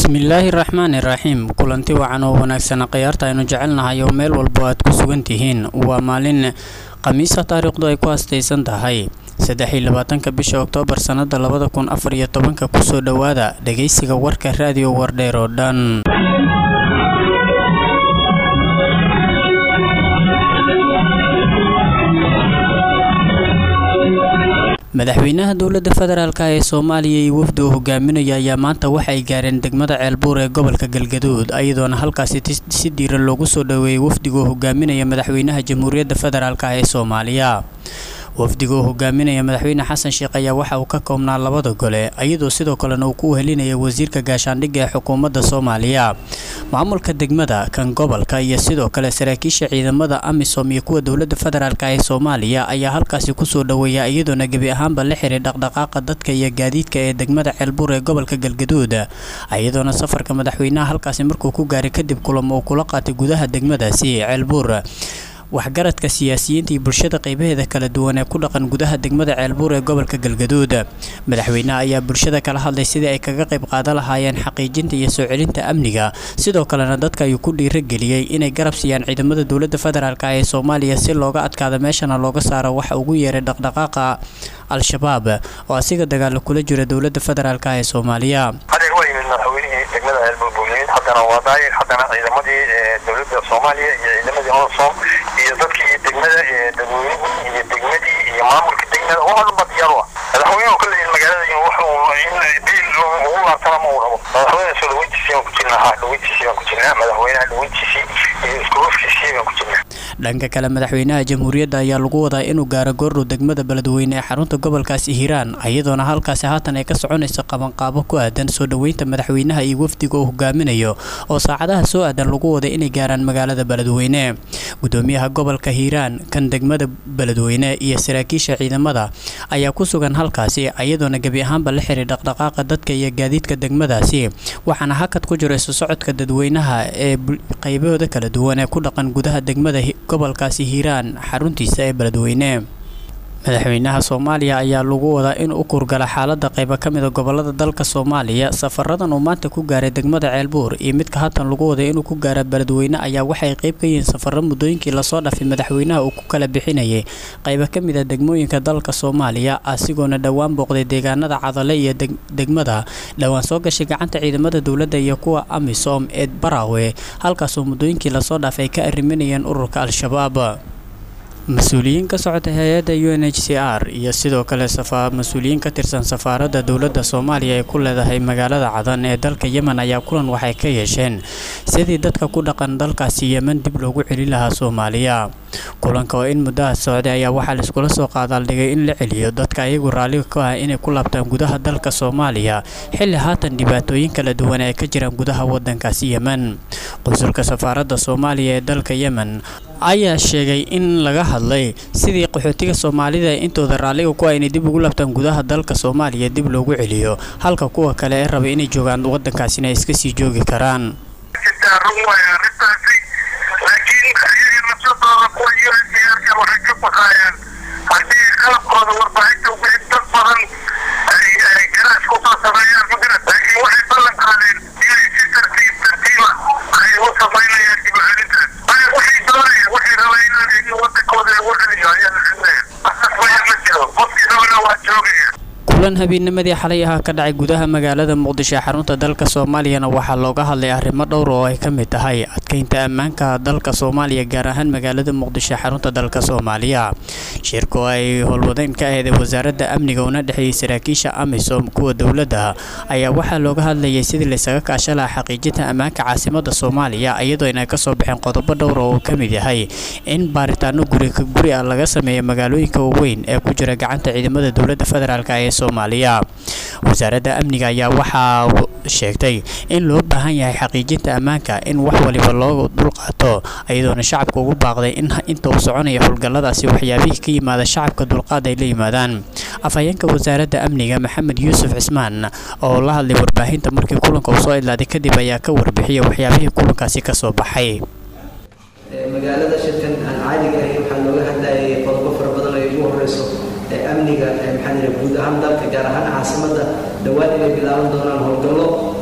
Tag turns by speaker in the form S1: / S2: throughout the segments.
S1: bismillaahi raxmaani raxiim kulanti wacan oo wanaagsan qiyaarta aynu jecelnahay oo meel walba aad ku sugan tihiin waa maalin khamiisa taariikhdu ay ku astaysan tahay 23 bisha Oktoobar sanada 2014 ku soo dhawaada dhageysiga warka raadiyo Wardheer oo dhan. madaxweynaha dowladda federaalka ee Soomaaliya iyo wafdi uu hogaaminayo ayaa maanta waxa ay gaareen degmada Ceelbuur ee gobolka Galgaduud ayadoona halkaasi si diiran loogu soo dhaweeyay wafdiga uu hogaaminayo madaxweynaha Jamhuuriyadda Federaalka ee Soomaaliya. wafdiga uu hogaaminayo madaxweyne Xasan Sheekh ayaa waxa uu ka koobnaa labada gole ayadoo sidoo kale uu ku helinaya wasiirka gaashaandhigga ee xukuumadda Soomaaliya maamulka degmada kan gobolka iyo sidoo kale saraakiisha ciidamada AMISOM iyo kuwa dowladda federaalka ee Soomaaliya ayaa halkaasi ku soo dhaweeyay ayadoona gabi ahaanba la xiray dhaqdhaqaaqa dadka iyo gaadiidka ee degmada Ceelbuur ee gobolka Galgaduud ayadoona safarka madaxweynaha halkaasi markuu ku gaaray kadib kulamo uu kula qaatay gudaha degmadaasi Ceelbuur waxgaradka siyaasiyiinta iyo bulshada qaybaheeda kala duwan ee ku dhaqan gudaha degmada Ceelbuur ee gobolka Galgaduud madaxweynaha ayaa bulshada kala hadlay sidii ay kaga qayb qaadan lahaayeen xaqiijinta iyo soo celinta amniga sidoo kalena dadka ay ku dhiirigeliyay inay garab siiyaan ciidamada dowladda federaalka ee Soomaaliya si looga adkaado meeshana looga saaro waxa ugu yeeray dhaqdhaqaaqa al-shabaab oo asiga dagaal kula jira dowladda federaalka ee Soomaaliya
S2: degmada Ceelbuur haddana wadaayay haddana ciidamadii dowladda Soomaaliya iyo ciidamadii AMISOM iyo dadkii degmada dadweynaha iyo degmadii iyo maamulka degmada oo dhan badiyaro madaxweynuhu kale magaalada iyo wuxuu diil ugu laabtana ma rabo madaxweynaha soo dhaweyntiisa ku jirnaa madaxweynaha dhaweyntiisa iyo iskuulkiisa ku jirnaa
S1: dhanka kale madaxweynaha jamhuuriyadda ayaa lagu wadaa inuu gaaro goordhow degmada beledweyne ee xarunta gobolkaasi Hiiraan ayadoona halkaasi haatan ay ka soconayso qabanqaabo ku aadan soo dhaweynta madaxweynaha iyo wafdiga uu hogaaminayo oo saacadaha soo aadan lagu wada inay gaaraan magaalada beledweyne gudoomiyaha gobolka Hiiraan kan degmada beledweyne iyo saraakiisha ciidamada ayaa ku sugan halkaasi ayadoona gabi ahaanba la xiray dhaqdhaqaaqa dadka iyo gaadiidka degmadaasi waxaana hakad ku jira isu socodka dadweynaha ee qaybahooda kala duwan ee ku dhaqan gudaha degmada gobolkaasi Hiiraan xaruntiisa ee beledweyne madaxweynaha Soomaaliya ayaa lagu wadaa in uu kurgala xaaladda qayb ka mid ah gobolada dalka Soomaaliya safaradan uu maanta ku gaaray degmada Ceelbuur iyo midka haatan lagu waday inuu ku gaaro beledweyne ayaa waxay qayb ka yihiin safarro muddooyinkii la soo dhaafay madaxweynaha uu ku kala bixinayay qayb ka mid ah degmooyinka dalka Soomaaliya asigoona dhawaan booqday deegaanada Cadale iyo degmada dhawaan soo gashay gacanta ciidamada dowladda iyo kuwa AMISOM ee Baraawe halkaas oo muddooyinkii la soo dhaafay ka arriminayeen ururka al-shabaab mas'uuliyiin ka socota hay'adda UNHCR iyo sidoo kale mas'uuliyiin ka tirsan safaaradda dowladda Soomaaliya ee ku leedahay magaalada Cadan ee dalka Yemen ayaa kulan waxay ka yeesheen sidii dadka ku dhaqan dalkaasi Yemen dib loogu celin lahaa Soomaaliya kulanka oo in muddo socday ayaa waxa la isku soo qaadaldhigay in la celiyo dadka ayagu raali ka ah inay ku laabtaan gudaha dalka Soomaaliya xilli haatan dhibaatooyin kala duwan ay ka jiraan gudaha wadankaasi Yemen qunsulka safaaradda Soomaaliya ee dalka Yemen ayaa sheegay in laga hadlay sidii qaxootiga Soomaalida intooda raaliga ku ah inay dib ugu laabtaan gudaha dalka Soomaaliya dib loogu celiyo halka kuwa kale ay rabay inay joogaan wadankaasi ay iska sii joogi karaan kulan habeennimadii xalay ah ka dhacay gudaha magaalada Muqdisho xarunta dalka Soomaaliya waxa looga hadlay arrimo dhowr oo ay kamid tahay adkeynta ammaanka dalka Soomaaliya gaar ahaan magaalada Muqdisho xarunta dalka Soomaaliya shirku ay howlwadeen ka ahayd wasaaradda amniga oo dhaxeeyay saraakiisha AMISOM kuwa dowladda ayaa waxa looga hadlayay sidii la isaga kaashan lahaa xaqiijinta ammaanka caasimadda Soomaaliya iyadoo inay ka soo baxeen qodobo dhowr oo kamid yahay in baaritaano guri ah laga sameeyo magaalooyinka waaweyn ee ku jira gacanta ciidamada dowladda federaalka ee Soomaaliya wasaaradda amniga ayaa waxa sheegtay in loo baahan yahay xaqiijinta ammaanka in wax waliba loo dulqaato ayadoona shacabka ugu baaqday in inta uu soconayo howlgalladaasi waxyaabihii ka yimaada shacabka dulqaad ay la yimaadaan afhayeenka wasaaradda amniga Maxamed Yuusuf Cismaan oo la hadlay warbaahinta markii kulanka uu soo idlaaday kadib ayaa ka warbixiyay waxyaabihii kulankaasi ka soo baxay
S3: magaalada shirkan aan caadiga ahayn waxaa looga hadlayay qodobo fara badan oo ugu horeyso amniga maxaa guud ahaan dalka gaar ahaan caasimadda dhawaan inay bilaaban doonaan howlgallo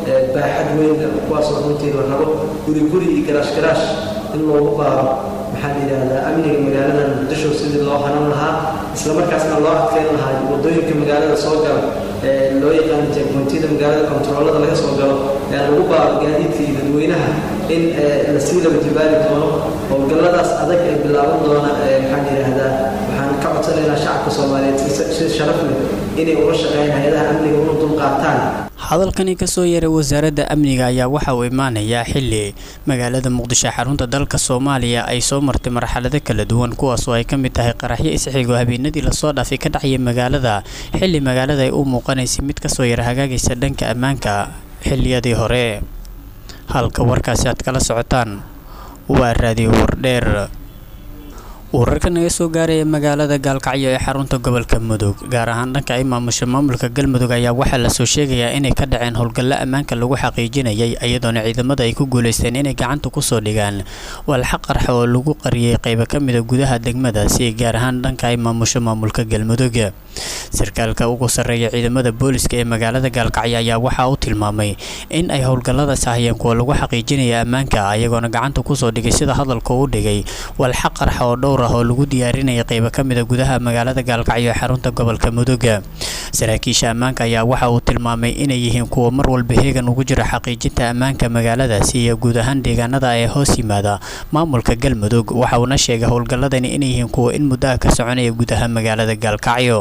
S3: baaxad weyn kuwaasoo runtii la rabo guri iyo garaash in loogu baaro maxaa la yidhaahdaa amniga magaalada muqdisho sidii loo hanan lahaa isla markaasna loo adkeyn lahaa wadooyinka magaalada soo gala loo yaqaan checkpointida magaalada controllada laga soo galo lagu baaro gaadiidka iyo dadweynaha in la sii laba jibaari doono howlgalladaas adag ay bilaaban doona maxaa la yidhaahdaa waxaan ka codsanaynaa shacabka Soomaaliyeed si sharaf leh inay ula shaqeeyaan hay'adaha amniga una dulqaataan.
S1: hadalkani ka soo yeeray wasaaradda amniga ayaa waxa uu imaanayaa xilli magaalada muqdisho xarunta dalka Soomaaliya ay soo martay marxalado kala duwan kuwaas oo ay ka mid tahay qaraxyo isxigo habeenadii la soo dhaafay ka dhacay magaalada xilli magaalada ay u muuqanaysay mid ka soo yar hagaagaysa dhanka ammaanka xilliyadii hore halka warkaasi aad kala socotaan waa raadiyo wardheer wararka naga soo gaaraya magaalada Gaalkacyo ee xarunta gobolka Mudug gaar ahaan dhanka ay maamusha maamulka Galmudug ayaa waxa la soo sheegayaa inay ka dhaceen howlgalla ammaanka lagu xaqiijinayay iyadoona ciidamada ay ku guuleysteen inay gacanta ku soo dhigaan walxaq qarxa oo lagu qariyay qayb ka mid ah gudaha degmadaasi gaar ahaan dhanka ay maamusha maamulka Galmudug sarkaalka ugu sareeya ciidamada booliska ee magaalada Gaalkacyo ayaa waxa uu tilmaamay in ay howlgallada saahiyeen kuwa lagu xaqiijinayo ammaanka iyagoona gacanta ku soo dhigay sida hadalka uu dhigay walxaq qarxa oo dhowr oo lagu diyaarinay qayb ka mid ah gudaha magaalada Gaalkacyo ee xarunta gobolka Mudug saraakiisha ammaanka ayaa waxa uu tilmaamay inay yihiin kuwa mar walba heegan ugu jira xaqiijinta ammaanka magaaladaasi iyo guud ahaan deegaanada ay hoos yimaada maamulka Galmudug waxa uu sheegay howlgalladani inay yihiin kuwa in muddo ka soconaya gudaha magaalada Gaalkacyo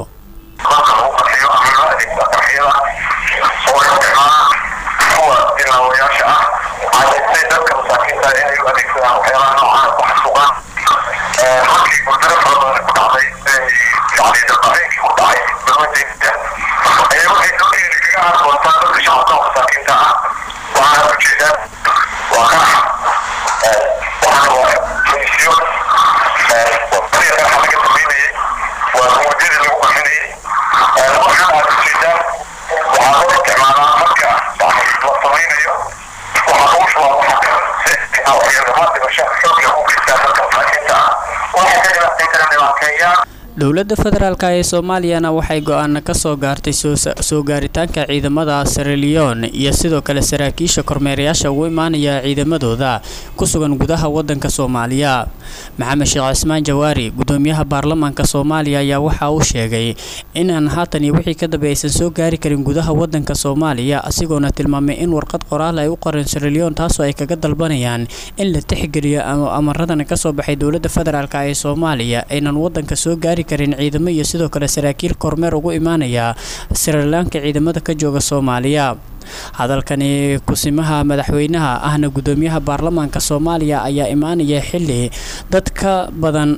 S1: dowladda federaalka ee Soomaaliya waxay go'aan ka soo gaartay soo gaaritaanka ciidamada Sierra Leone iyo sidoo kale saraakiisha kormeerayaasha ugu imaanaya ciidamadooda ku sugan gudaha wadanka Soomaaliya Maxamed Sheekh Cismaan Jawaari gudoomiyaha baarlamaanka Soomaaliya ayaa waxa uu sheegay in aan haatan wixii ka dambeeyay soo gaari karin gudaha wadanka Soomaaliya asigoona tilmaamay in warqad qoraal ay u qoreen Sierra Leone taas oo ay kaga dalbanayaan in la tixgeliyo amaradan ka soo baxay dowladda federaalka ee Soomaaliya aynan wadanka soo gaari karin ciidamo iyo sidoo kale saraakiil kormeer ugu imaanaya Sierra Leone ciidamada ka jooga Soomaaliya hadalkani kusimaha madaxweynaha ahna gudoomiyaha baarlamaanka Soomaaliya ayaa imaanaya xilli dadka badan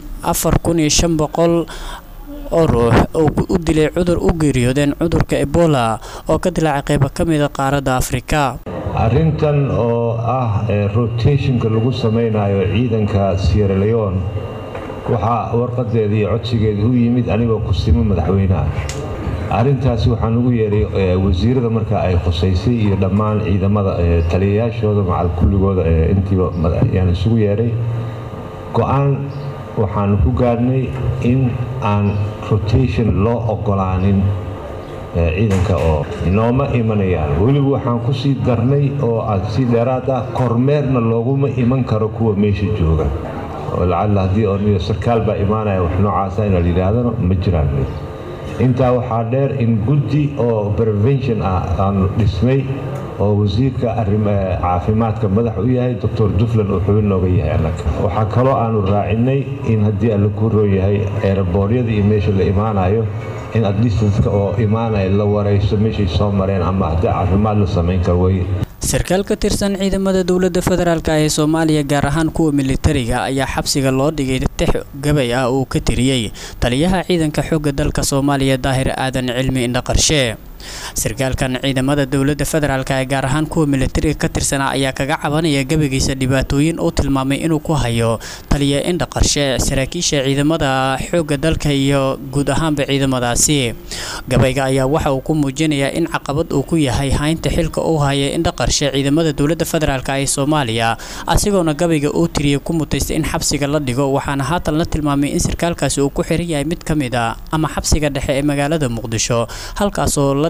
S1: 4500 oo ruux oo u dilay cudur u geeriyoodeen cudurka Ebola oo ka dilaacay qayb ka mid ah qaaradda Afrika
S4: arrintan oo rotationka lagu sameeyo ciidanka Sierra Leone waxa warqadeedii codsigeedii u yimid anigoo kusimo madaxweynaha arrintaasi waxaan ugu yeeray wasiirada marka ay qosaysay iyo dhammaan ciidamada taliyayaashooda macal kulligooda intiiba yani isugu yeeray go'aan waxaan ku gaarnay in aan rotation loo ogolaanin ciidanka oo inooma imanayaan weliba waxaan ku sii darnay oo aad si dheeraad ah kormeerna looguma iman karo kuwa meesha jooga lacalla haddii oo sarkaal baa imaanaya wax noocaasa in la yidhaahdana ma jiraan intaa waxaa dheer in guddi oo prevention aan dhismay oo wasiirka caafimaadka madax u yahay Dr. Duflan oo xubin nooga yahay annaga waxaa kaloo aanu raacinay in haddii alla ku roo yahay airportyada iyo meesha la imaanayo in at least dadka oo imaanaya la warayso meeshay soo mareen ama haddii caafimaad la samayn karo way
S1: sarkaal ka tirsan ciidamada dowladda federaalka ee Soomaaliya gaar ahaan kuwa militariga ayaa xabsiga loo dhigay tix gabay ah oo ka tiriyay taliyaha ciidanka xoogga dalka Soomaaliya Daahir Aadan Cilmi Indha Qarshe sarkaalkan ciidamada dowladda federaalka ee gaar ahaan kuwa militariga ka tirsan ayaa kaga cabanaya gabagiisa dhibaatooyin oo tilmaamay inuu ku hayo taliya Indha Qarshe saraakiisha ciidamada xoogga dalka iyo guud ahaanba ciidamadaasi gabayga ayaa waxa uu ku muujinayaa in caqabad uu ku yahay haynta xilka uu hayo Indha Qarshe ciidamada dowladda federaalka ee Soomaaliya asigoona gabayga uu tiriyay ku mutaystay in xabsiga la dhigo waxaana haatan la tilmaamay in sarkaalkaasi uu ku xiran yahay mid kamid ah ama xabsiga dhexe ee magaalada Muqdisho halkaas oo la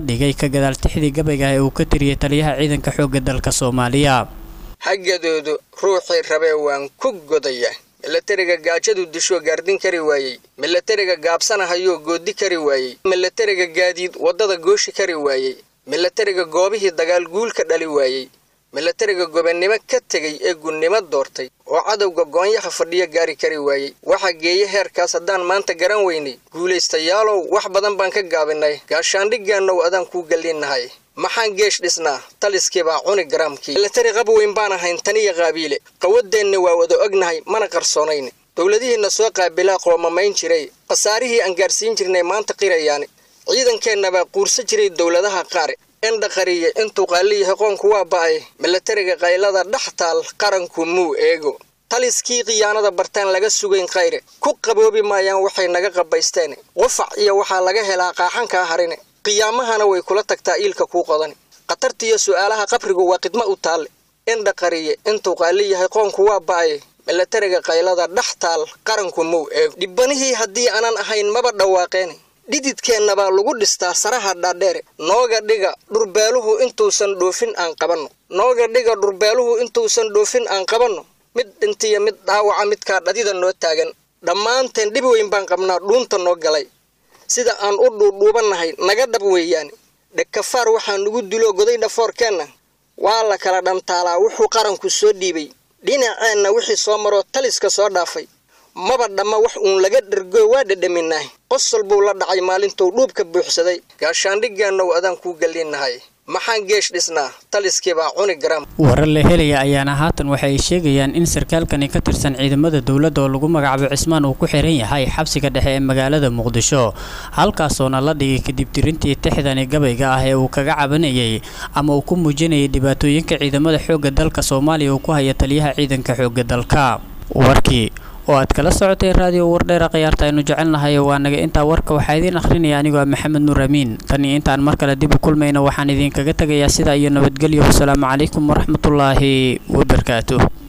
S1: dhigay ka gadaal tixdii gabayga ee uu ka tiriyay taliyaha ciidanka xoogga dalka Soomaaliya.
S5: Hagadoodu ruuxii rabay waan ku godaya milatariga gaajadu disho gaardin kari waayay milatariga gaabsanahayo goodi kari waayay milatariga gaadiid wadada gooshi kari waayay milatariga goobihii dagaal guul ka dhali waayay milatariga gobonnimo ka tagay ee gunnimo doortay oo cadawga goonyaha fadhiya gaari kari waayay waxa geeyay heerkaas hadaan maanta garan weynay guuleystayaalow wax badan baan ka gaabinay gaashaandhigaanow adaan ku galinahay maxaan geesh dhisnaa taliskii baa cuni garaamkii milatari qab weyn baan ahayn taniya qaabiile qawadeenna waa wada ognahay mana qarsoonayn dawladihiina soo qaabilaa qoomamayn jiray qasaarihii aan gaarsiin jirnay maanta qirayaan ciidankeenna baa quursa jiray dawladaha qaar indha qariye intuu qaaliyahay qoonku waa ba'ay milatariga qaylada dhaxtaal qaranku muu eego taliskii qiyaanada bartaan laga sugayn qayre ku qaboobi maayaan waxay naga qabaysteen qufac iyo waxa laga helaa qaaxanka harine qiyaamahana way kula tagtaa ilka ku qodan qatartiyo su'aalaha qabrigu waa qidma u taal indha qariye intuu qaaliyahay qoonku waa ba'ay milatariga qaylada dhaxtaal qaranku muu eego dibbanihii haddii aanan ahayn maba dhawaaqeen dhididkeenna baa lagu dhistaa saraha dhaadheer nooga dhiga dhurbeeluhu intuusan dhoofin aan qabanno nooga dhiga dhurbeeluhu intuusan dhoofin aan qabanno mid dhintiya mid dhaawaca midka dhadida noo taagan dhammaanteen dhib weyn baan qabnaa dhuunta noo galay sida aan u dhuubanahay naga dhab weeyaan dhakafaar waxaan ugu dilo goday dhafoorkeena waa la kala dhantaalaa wuxuu qaranku soo dhiibay dhinaceena wixii soo maro taliska soo dhaafay maba dhama wax uun laga dhergo waa dhadhaminahay qosol buu la dhacay maalintuu dhuubka buuxsaday gaashaandhigaanow adaan ku galinahay maxaan geesh dhisnaa taliskii baa cuni garaam
S1: warar la helaya ayaana haatan waxa ay sheegayaan in sarkaalkani ka tirsan ciidamada dawladda oo lagu magacaabo Cismaan uu ku xiran yahay xabsiga dhexe ee magaalada Muqdisho halkaasoona la dhigay kadib tirintii tixdani gabayga ah ee uu kaga cabanayay ama uu ku muujinayay dhibaatooyinka ciidamada xoogga dalka Soomaaliya oo ku haya taliyaha ciidanka xoogga dalka warkii oo aad kala socotay raadiyo wardheer qiyaarta aynu jecelnahay waa naga inta warka waxa idin akhrinaya anigoo Maxamed Nuur Amiin tan intaan mar kale dib u kulmayna waxaan idin kaga tagayaa sida iyo nabadgelyo. Assalaamu calaykum waraxmatullaahi wabarakaatuh.